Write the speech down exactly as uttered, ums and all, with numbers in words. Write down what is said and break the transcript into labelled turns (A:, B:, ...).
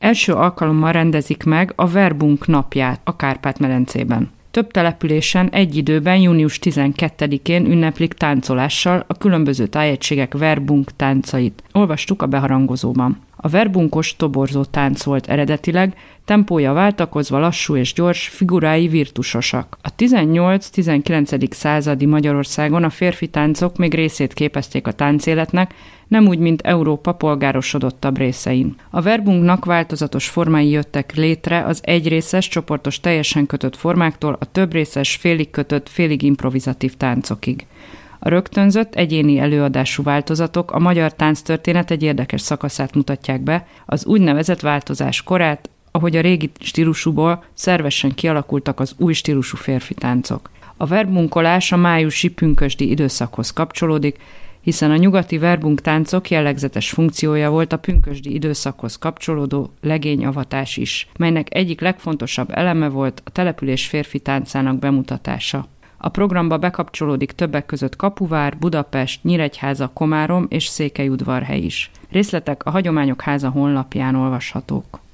A: Első alkalommal rendezik meg a Verbunk napját a Kárpát-medencében. Több településen egy időben június tizenkettedikén ünneplik táncolással a különböző tájegységek verbunk táncait. Olvastuk a beharangozóban. A verbunkos toborzó tánc volt eredetileg, tempója váltakozva lassú és gyors, figurái virtusosak. A tizennyolc-tizenkilencedik századi Magyarországon a férfi táncok még részét képezték a táncéletnek, nem úgy, mint Európa polgárosodottabb részein. A verbunknak változatos formái jöttek létre az egyrészes, csoportos, teljesen kötött formáktól a többrészes, félig kötött, félig improvizatív táncokig. A rögtönzött, egyéni előadású változatok a magyar tánctörténet egy érdekes szakaszát mutatják be, az úgynevezett változás korát, ahogy a régi stílusúból szervesen kialakultak az új stílusú férfi táncok. A verbunkolás a májusi pünkösdi időszakhoz kapcsolódik, hiszen a nyugati verbunk táncok jellegzetes funkciója volt a pünkösdi időszakhoz kapcsolódó legényavatás is, melynek egyik legfontosabb eleme volt a település férfi táncának bemutatása. A programba bekapcsolódik többek között Kapuvár, Budapest, Nyíregyháza, Komárom és Székelyudvarhely is. Részletek a Hagyományok Háza honlapján olvashatók.